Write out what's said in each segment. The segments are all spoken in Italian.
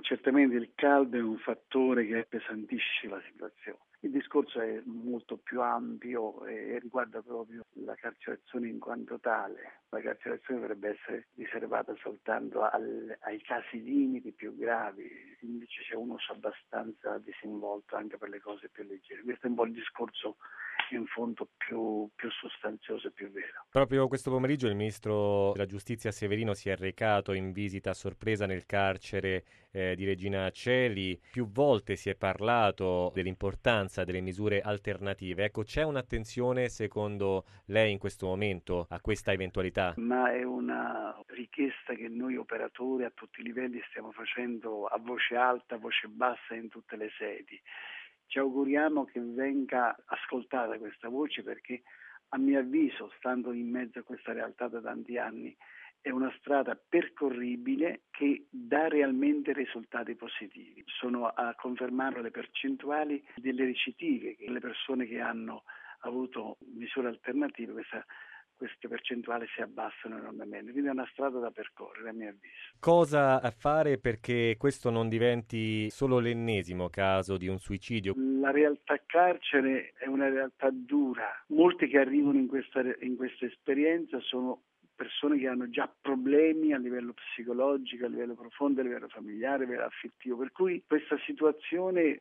Certamente il caldo è un fattore che appesantisce la situazione. Il discorso è molto più ampio e riguarda proprio la carcerazione in quanto tale. La carcerazione dovrebbe essere riservata soltanto ai casi limiti più gravi, invece c'è un uso abbastanza disinvolto anche per le cose più leggere. Questo è un po' il discorso in fondo più sostanzioso e più vero. Proprio questo pomeriggio il ministro della Giustizia Severino si è recato in visita a sorpresa nel carcere di Regina Coeli. Più volte si è parlato dell'importanza delle misure alternative. Ecco, c'è un'attenzione secondo lei in questo momento a questa eventualità? Ma è una richiesta che noi operatori a tutti i livelli stiamo facendo a voce alta, a voce bassa in tutte le sedi. Ci auguriamo che venga ascoltata questa voce perché a mio avviso, stando in mezzo a questa realtà da tanti anni, è una strada percorribile che dà realmente risultati positivi. Sono a confermare le percentuali delle recidive, che le persone che hanno avuto misure alternative, queste percentuali si abbassano enormemente, quindi è una strada da percorrere a mio avviso. Cosa fare perché questo non diventi solo l'ennesimo caso di un suicidio? La realtà carcere è una realtà dura. Molti che arrivano in questa esperienza sono persone che hanno già problemi a livello psicologico, a livello profondo, a livello familiare, a livello affettivo, per cui questa situazione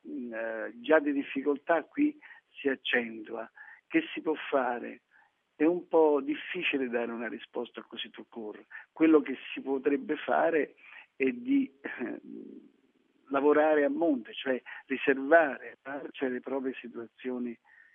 già di difficoltà qui si accentua. Che si può fare? È un po' difficile dare una risposta così tout court. Quello che si potrebbe fare è di lavorare a monte, cioè riservare le proprie situazioni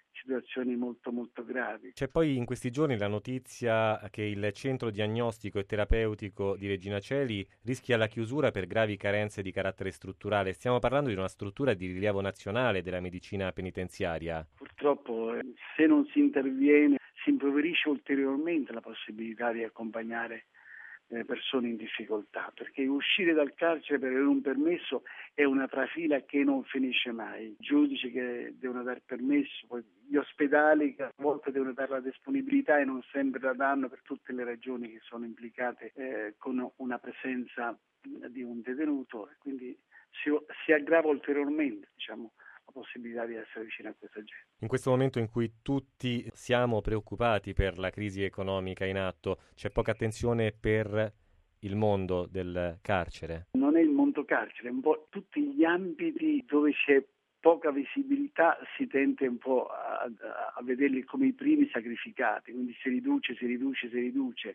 molto molto gravi. C'è poi in questi giorni la notizia che il centro diagnostico e terapeutico di Regina Coeli rischia la chiusura per gravi carenze di carattere strutturale. Stiamo parlando di una struttura di rilievo nazionale della medicina penitenziaria. Purtroppo se non si interviene si impoverisce ulteriormente la possibilità di accompagnare persone in difficoltà, perché uscire dal carcere per avere un permesso è una trafila che non finisce mai. I giudici che devono dar permesso, poi gli ospedali che a volte devono dare la disponibilità e non sempre la danno per tutte le ragioni che sono implicate con una presenza di un detenuto, e quindi si aggrava ulteriormente, la possibilità di essere vicino a questa gente. In questo momento in cui tutti siamo preoccupati per la crisi economica in atto, c'è poca attenzione per il mondo del carcere. Non è il mondo carcere, è un po' tutti gli ambiti dove c'è poca visibilità si tende un po' a vederli come i primi sacrificati, quindi si riduce.